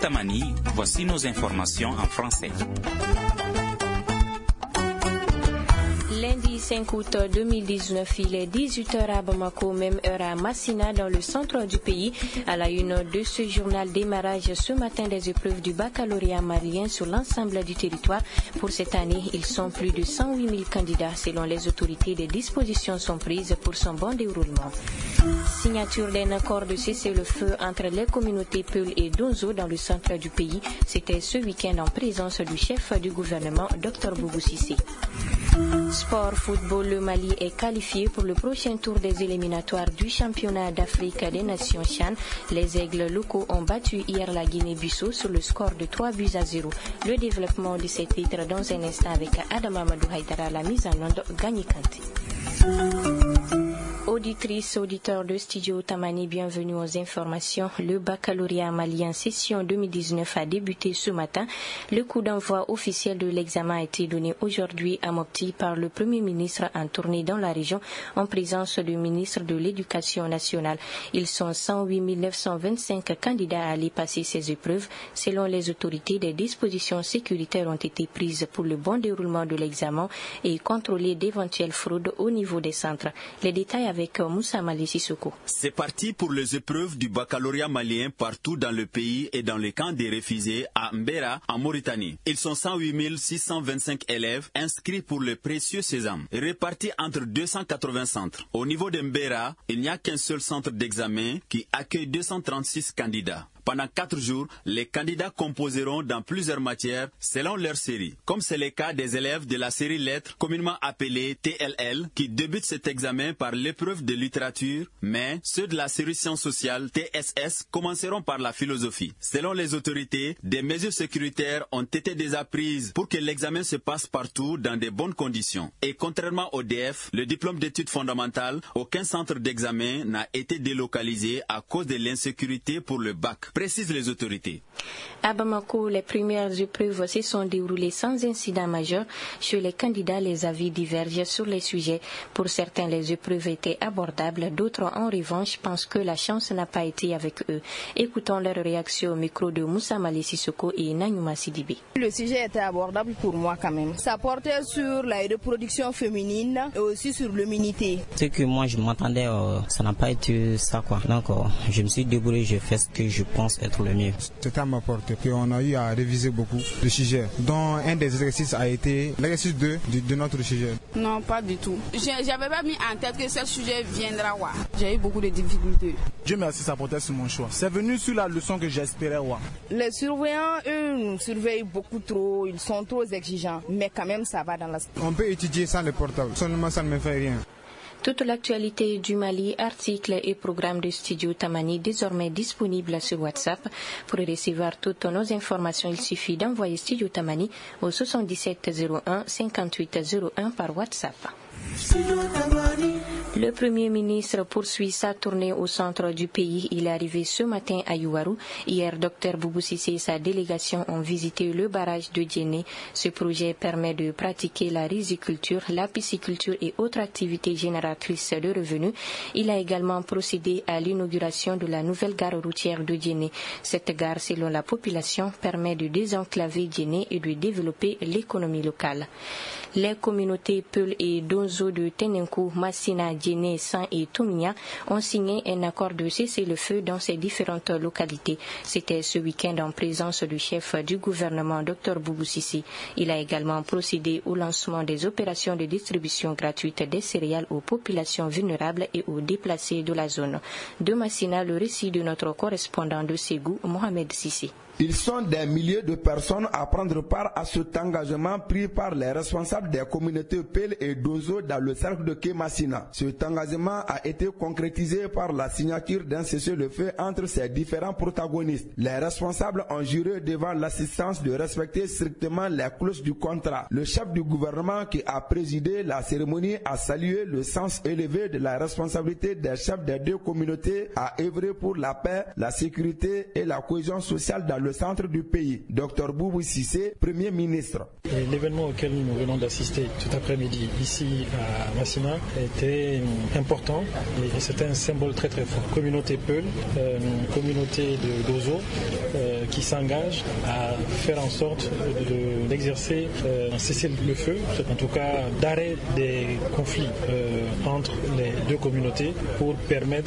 Tamani, voici nos informations en français. Lundi 5 août 2019, il est 18h à Bamako, même heure à Massina, dans le centre du pays. À la une de ce journal, démarrage ce matin des épreuves du baccalauréat malien sur l'ensemble du territoire. Pour cette année, ils sont plus de 108 000 candidats. Selon les autorités, des dispositions sont prises pour son bon déroulement. Signature d'un accord de cessez-le-feu entre les communautés Peul et Donzo dans le centre du pays. C'était ce week-end en présence du chef du gouvernement, Dr Boubou Cissé. Sport football, le Mali est qualifié pour le prochain tour des éliminatoires du championnat d'Afrique des Nations CHAN. Les aigles locaux ont battu hier la Guinée-Bissau sur le score de 3-0. Le développement de ces titres dans un instant avec Adam Amadou Haïdara, la mise en onde Gagné Kanté. Auditrices, auditeurs de Studio Tamani, bienvenue aux informations. Le baccalauréat malien session 2019 a débuté ce matin. Le coup d'envoi officiel de l'examen a été donné aujourd'hui à Mopti par le Premier ministre en tournée dans la région en présence du ministre de l'Éducation nationale. Ils sont 108 925 candidats à aller passer ces épreuves. Selon les autorités, des dispositions sécuritaires ont été prises pour le bon déroulement de l'examen et contrôler d'éventuelles fraudes au niveau des centres. Les détails avec Moussa Mali Sissoko. C'est parti pour les épreuves du baccalauréat malien partout dans le pays et dans les camps des réfugiés à Mbera, en Mauritanie. Ils sont 108 625 élèves inscrits pour le précieux sésame, répartis entre 280 centres. Au niveau de Mbera, il n'y a qu'un seul centre d'examen qui accueille 236 candidats. Pendant 4 jours, les candidats composeront dans plusieurs matières selon leur série. Comme c'est le cas des élèves de la série lettres, communément appelée TLL, qui débutent cet examen par l'épreuve de littérature, mais ceux de la série sciences sociales, TSS, commenceront par la philosophie. Selon les autorités, des mesures sécuritaires ont été déjà prises pour que l'examen se passe partout dans de bonnes conditions. Et contrairement au DF, le diplôme d'études fondamentales, aucun centre d'examen n'a été délocalisé à cause de l'insécurité pour le bac, précisent les autorités. À Bamako, les premières épreuves se sont déroulées sans incident majeur. Chez les candidats, les avis divergent sur les sujets. Pour certains, les épreuves étaient abordables. D'autres, en revanche, pensent que la chance n'a pas été avec eux. Écoutons leur réaction au micro de Moussa Mali Sissoko et Nanyuma Sidibé. Le sujet était abordable pour moi quand même. Ça portait sur la reproduction féminine et aussi sur l'immunité. Ce que moi je m'attendais, ça n'a pas été ça quoi. Donc je me suis débrouillé, j'ai fait ce que je pense être le mieux. C'est à ma portée qu'on a eu à réviser beaucoup le sujet, dont un des exercices a été l'exercice 2 de notre sujet. Non, pas du tout. J'avais pas mis en tête que ce sujet viendra. J'ai eu beaucoup de difficultés. Dieu merci, ça portait sur mon choix. C'est venu sur la leçon que j'espérais. Les surveillants, eux, nous surveillent beaucoup trop. Ils sont trop exigeants. Mais quand même, ça va dans la... On peut étudier sans le portable. Seulement, ça ne me fait rien. Toute l'actualité du Mali, articles et programmes de Studio Tamani désormais disponibles sur WhatsApp. Pour recevoir toutes nos informations, il suffit d'envoyer Studio Tamani au 77 01 58 01 par WhatsApp. Le Premier ministre poursuit sa tournée au centre du pays. Il est arrivé ce matin à Youarou. Hier, Dr Boubou Cissé et sa délégation ont visité le barrage de Djéné. Ce projet permet de pratiquer la riziculture, la pisciculture et autres activités génératrices de revenus. Il a également procédé à l'inauguration de la nouvelle gare routière de Djéné. Cette gare, selon la population, permet de désenclaver Djéné et de développer l'économie locale. Les communautés Peul et Donzo de Tenenkou, Massina, Djéné, San et Tomiya ont signé un accord de cessez-le-feu dans ces différentes localités. C'était ce week-end en présence du chef du gouvernement, Dr Boubou Cissé. Il a également procédé au lancement des opérations de distribution gratuite des céréales aux populations vulnérables et aux déplacés de la zone. De Massina, le récit de notre correspondant de Ségou, Mohamed Sissi. Ils sont des milliers de personnes à prendre part à cet engagement pris par les responsables des communautés Peul et Donzo dans le cercle de Kémassina. Cet engagement a été concrétisé par la signature d'un cessez-le-feu entre ces différents protagonistes. Les responsables ont juré devant l'assistance de respecter strictement les clauses du contrat. Le chef du gouvernement qui a présidé la cérémonie a salué le sens élevé de la responsabilité des chefs des deux communautés à œuvrer pour la paix, la sécurité et la cohésion sociale dans le centre du pays. Dr Boubou Cissé, Premier ministre. L'événement auquel nous venons d'assister tout après-midi ici à Massina était important et c'était un symbole très très fort. Communauté Peul, communauté de Dozo qui s'engage à faire en sorte d'exercer un cessez-le-feu, en tout cas d'arrêt des conflits entre les deux communautés pour permettre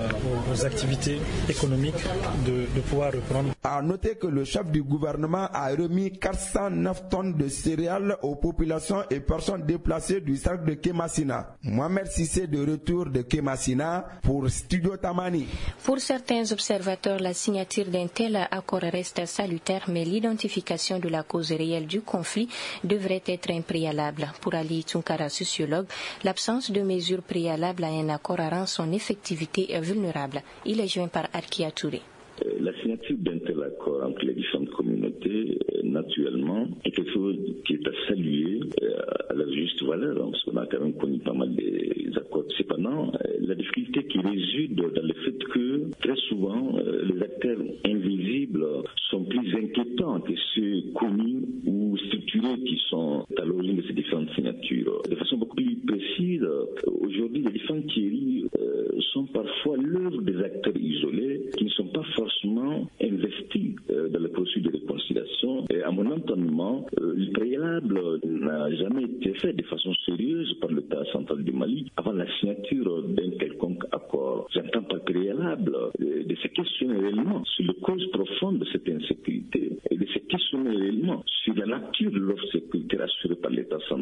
aux activités économiques de pouvoir reprendre. À noter que le chef du gouvernement a remis 409 tonnes de céréales aux populations et personnes déplacées du cercle de Kémassina. Mohamed Sissé de retour de Kémassina pour Studio Tamani. Pour certains observateurs, la signature d'un tel accord reste salutaire, mais l'identification de la cause réelle du conflit devrait être un préalable. Pour Ali Tunkara, sociologue, l'absence de mesures préalables à un accord rend son effectivité vulnérable. Il est joint par Arkia Touré. La signature d'un tel accord entre les différentes communautés, naturellement, est quelque chose qui est à saluer à la juste valeur, parce qu'on a quand même connu pas mal des accords. Cependant, la difficulté qui réside dans le fait que très souvent, les acteurs invisibles sont plus inquiétants que ceux connus ou structurés qui sont à l'origine de ces différentes signatures. De façon beaucoup plus précise, aujourd'hui, les différentes théories sont parfois l'œuvre des acteurs isolés qui ne sont pas forcément investis dans le processus de réconciliation. Et à mon entendement, le préalable n'a jamais été fait de façon sérieuse par l'État central du Mali avant la signature d'un quelconque accord. J'entends par préalable de se questionner réellement sur les causes profondes de cette insécurité et de se questionner réellement sur la nature de l'offre sécuritaire assurée par l'État central.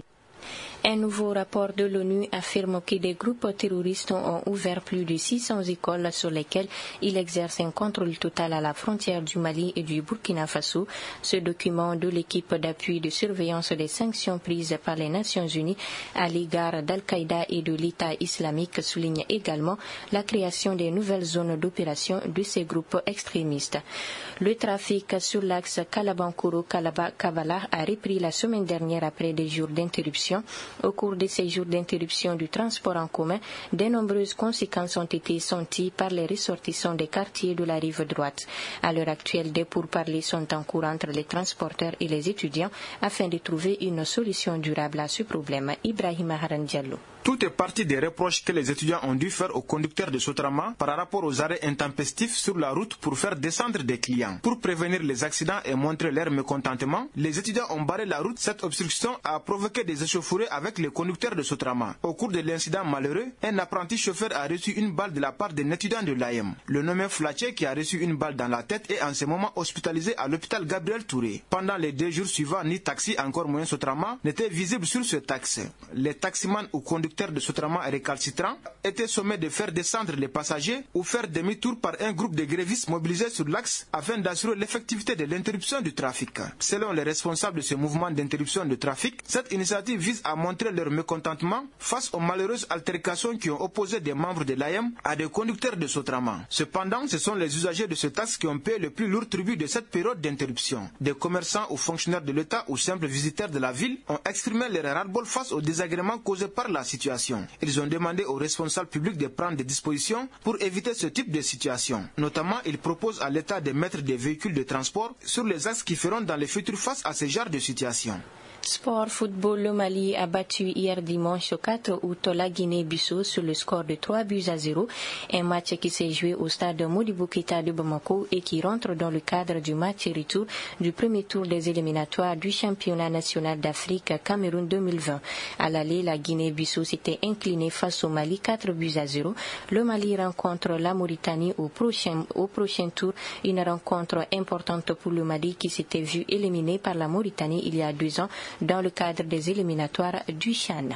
Un nouveau rapport de l'ONU affirme que des groupes terroristes ont ouvert plus de 600 écoles sur lesquelles ils exercent un contrôle total à la frontière du Mali et du Burkina Faso. Ce document de l'équipe d'appui de surveillance des sanctions prises par les Nations Unies à l'égard d'Al-Qaïda et de l'État islamique souligne également la création des nouvelles zones d'opération de ces groupes extrémistes. Le trafic sur l'axe Kalabankoro-Kavala a repris la semaine dernière après des jours d'interruption. Au cours de ces jours d'interruption du transport en commun, de nombreuses conséquences ont été senties par les ressortissants des quartiers de la rive droite. À l'heure actuelle, des pourparlers sont en cours entre les transporteurs et les étudiants afin de trouver une solution durable à ce problème. Ibrahim Haran Diallo. Tout est parti des reproches que les étudiants ont dû faire aux conducteurs de Sotrama par rapport aux arrêts intempestifs sur la route pour faire descendre des clients. Pour prévenir les accidents et montrer leur mécontentement, les étudiants ont barré la route. Cette obstruction a provoqué des échauffourées avec les conducteurs de Sotrama. Au cours de l'incident malheureux, un apprenti chauffeur a reçu une balle de la part d'un étudiant de l'AM. Le nommé Flatché, qui a reçu une balle dans la tête, est en ce moment hospitalisé à l'hôpital Gabriel Touré. Pendant les 2 jours suivants, ni taxi, encore moins Sotrama, n'était visible sur ce axe. Les taximans ou conducteurs de Sotrama récalcitrants étaient sommés de faire descendre les passagers ou faire demi-tour par un groupe de grévistes mobilisés sur l'axe afin d'assurer l'effectivité de l'interruption du trafic. Selon les responsables de ce mouvement d'interruption de trafic, cette initiative vise à montrer leur mécontentement face aux malheureuses altercations qui ont opposé des membres de l'AM à des conducteurs de Sotrama. Cependant, ce sont les usagers de ce taxe qui ont payé le plus lourd tribut de cette période d'interruption. Des commerçants ou fonctionnaires de l'État ou simples visiteurs de la ville ont exprimé leur ras-le-bol face aux désagréments causés par la situation. Ils ont demandé aux responsables publics de prendre des dispositions pour éviter ce type de situation. Notamment, ils proposent à l'État de mettre des véhicules de transport sur les axes qui feront dans le futur face à ce genre de situation. Sport football, le Mali a battu hier dimanche 4 août la Guinée-Bissau sur le score de 3-0. Un match qui s'est joué au stade Modibo Keïta de Bamako et qui rentre dans le cadre du match retour du premier tour des éliminatoires du championnat national d'Afrique Cameroun 2020. À l'aller, la Guinée-Bissau s'était inclinée face au Mali 4-0. Le Mali rencontre la Mauritanie au prochain tour, une rencontre importante pour le Mali qui s'était vu éliminé par la Mauritanie il y a 2 ans dans le cadre des éliminatoires du Chan.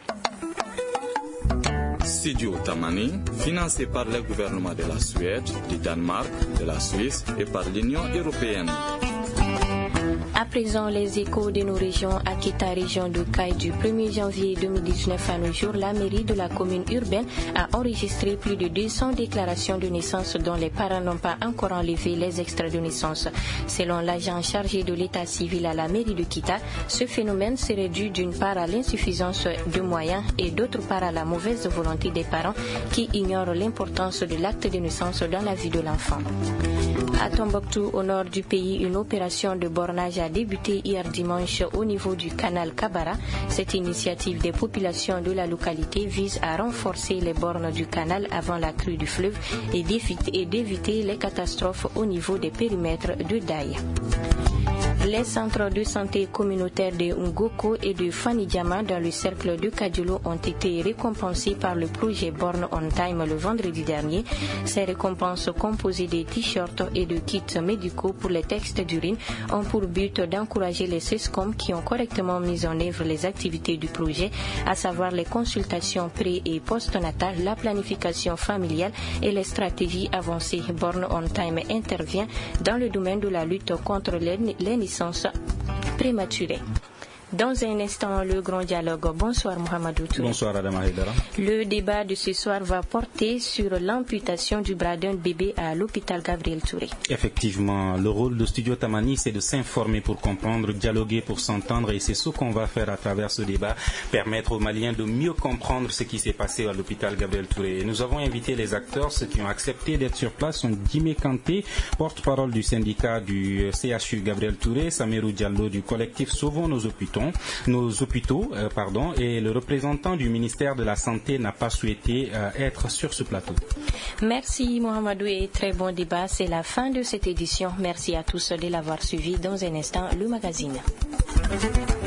Studio Tamani, financé par le gouvernement de la Suède, du Danemark, de la Suisse et par l'Union européenne. À présent, les échos de nos régions. Akita, région de Caille, du 1er janvier 2019 à nos jours, la mairie de la commune urbaine a enregistré plus de 200 déclarations de naissance dont les parents n'ont pas encore enlevé les extraits de naissance. Selon l'agent chargé de l'état civil à la mairie de Kita, ce phénomène serait dû d'une part à l'insuffisance de moyens et d'autre part à la mauvaise volonté des parents qui ignorent l'importance de l'acte de naissance dans la vie de l'enfant. À Tombouctou, au nord du pays, une opération de bornage a débuté hier dimanche au niveau du canal Kabara. Cette initiative des populations de la localité vise à renforcer les bornes du canal avant la crue du fleuve et d'éviter les catastrophes au niveau des périmètres de Daï. Les centres de santé communautaires de Ngoko et de Fanidjama dans le cercle de Kadiolo ont été récompensés par le projet Born on Time le vendredi dernier. Ces récompenses composées de t-shirts et de kits médicaux pour les tests d'urine ont pour but d'encourager les SESCOM qui ont correctement mis en œuvre les activités du projet, à savoir les consultations pré- et post-natales, la planification familiale et les stratégies avancées. Born on Time intervient dans le domaine de la lutte contre les naissances prématurées. Dans un instant, le grand dialogue. Bonsoir Mohamedou Touré. Bonsoir Adama Haidara. Le débat de ce soir va porter sur l'amputation du bras d'un bébé à l'hôpital Gabriel Touré. Effectivement, le rôle de Studio Tamani, c'est de s'informer pour comprendre, dialoguer pour s'entendre, et c'est ce qu'on va faire à travers ce débat, permettre aux Maliens de mieux comprendre ce qui s'est passé à l'hôpital Gabriel Touré. Et nous avons invité les acteurs, ceux qui ont accepté d'être sur place sont Djimé Kanté, porte-parole du syndicat du CHU Gabriel Touré, Samerou Diallo du collectif Sauvons nos hôpitaux, et le représentant du ministère de la Santé n'a pas souhaité être sur ce plateau. Merci Mohamedou et très bon débat. C'est la fin de cette édition. Merci à tous de l'avoir suivi. Dans un instant, le magazine.